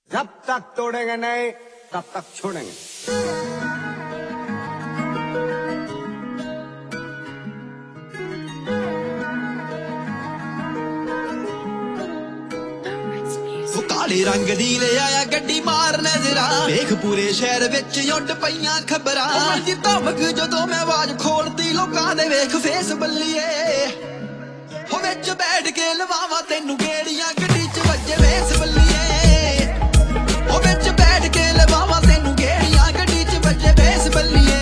जब तक तोड़ेंगे नहीं तब तक छोड़ेंगे। काले रंग दी ले आया गड्डी मार नजरा देख पूरे शहर विच उड पईयां खबरां जी धमक जदों मैं आवाज खोलती लोकां दे वेख फेस बल्लीए हो विच बैठ के लवावां तैनू गेड़ियां गड्डी च वज्जे वेस बल्लीए हो विच बैठ के लवावां तैनू गेड़ियां गड्डी च वज्जे वेस बल्लीए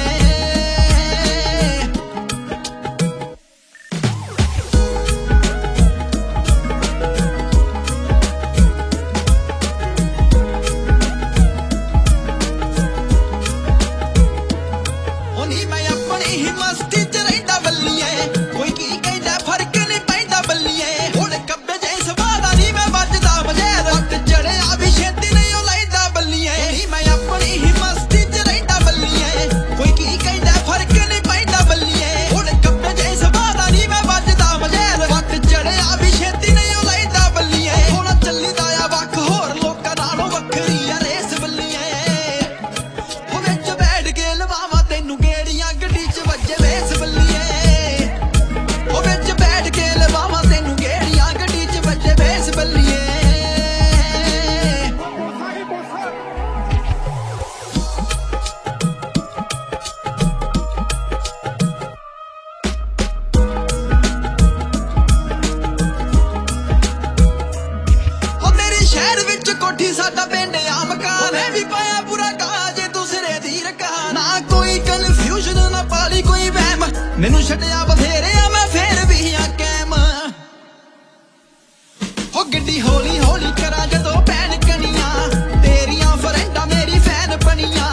साडा पिंड आ मकान है भी पाया पूरा काज दूसरे दी रकान ना कोई कन्फ्यूजन ना पाली कोई वहम मैनू छड्डिया बथेरे आ मैं फिर भी आ कैम हो गड्डी हौली हौली करा जदों पैन कनियां तेरियां फ्रेंडां मेरी फैन बनियां